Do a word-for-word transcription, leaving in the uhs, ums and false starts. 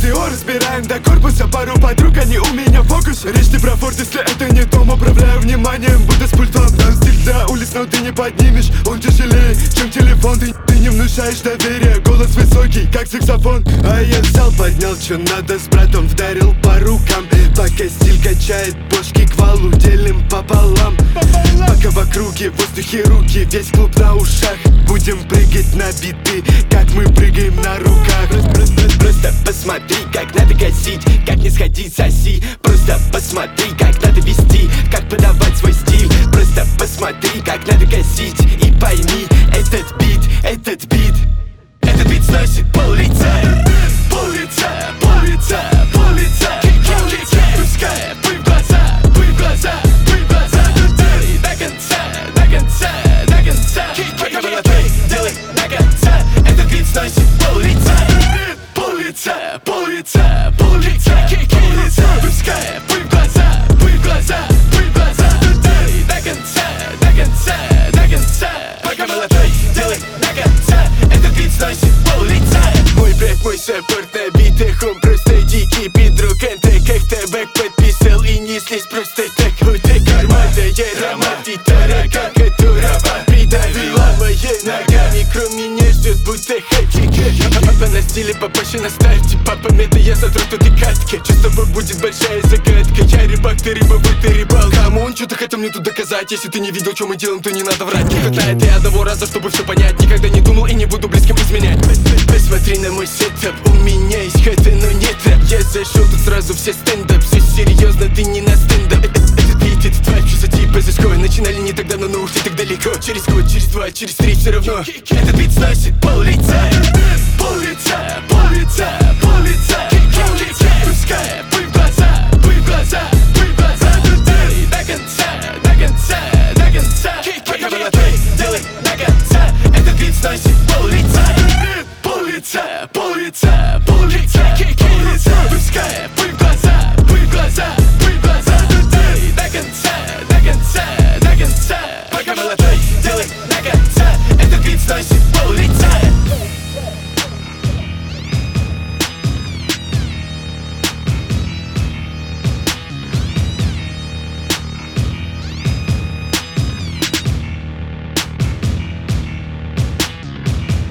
видео разбираем до корпуса. Пару подруг, они у меня в фокусе. Речь не про форт, если это не дом. Управляю вниманием, будто с пультом. Там стиль для улиц, но ты не поднимешь. Он тяжелее, чем телефон. Ты, ты не внушаешь доверия. Голос высокий, как саксофон. А я взял, поднял, чё надо, с братом вдарил по рукам. Пока стиль качает бошки к валу, делим пополам. Пока в округе, в воздухе руки, весь клуб на ушах. Будем прыгать на биты, как мы прыгаем на руках. Просто, просто, просто посмотри, как надо гасить, как не сходить с оси. Просто посмотри, как надо вести, как подавать свой стиль. Просто посмотри, как надо гасить, и пойми, этот бит, этот бит, этот бит сносит пол-лица. Пол-лица, пол-лица, пол-лица, пол-лица. Пускай пыль в глаза, пыль в глаза, пыль в глаза. До конца, до конца, до конца. Пока было ты, делай до конца. Этот бит сносит пол-лица. Пол-лица, пол-лица, пол-лица, пол-лица. Пускай пыль в глаза, пыль в глаза, пыль в глаза. До конца, до конца, до конца. Пока было ты, делай до конца. Этот бит сносит пол-лица. Мой брат, мой саппорт на битах, он просто дикий бит-друг. Энтек, как табак подписал и не слезь просто так. Вот и карманная аромат и таракан, которого придавила моей ногами. Кроме меня ждет будто хэппи. Папа на стиле, папаша на старте. Папа мета, я сотру тут и катки. Что с тобой будет большая загадка? Я рыбак, ты рыба, вы ты рыбал. Камон, что ты хотел мне тут доказать? Если ты не видел, что мы делаем, то не надо врать. Не хватает и одного раза, чтобы все понять. Никогда не думал и не буду близким изменять. Посмотри на мой сетап, у меня есть хата, но нет рэп. Я зашел тут сразу все стендап. Все серьезно, ты не на стендап. Этот бит, этот вайб, что за типа зашкой. Начинали не тогда, но ну уж не так далеко. Через год, через два, через три все равно. Этот бит сносит пол-лица. Пол-лица, пол-лица, пол-лица, пол-лица. Пускай пыль в глаза, пыль в глаза, пыль в глаза. До конца, до конца, до конца. Пока было ты, делай до конца. Этот бит сносит пол-лица. Пол-лица, пол-лица,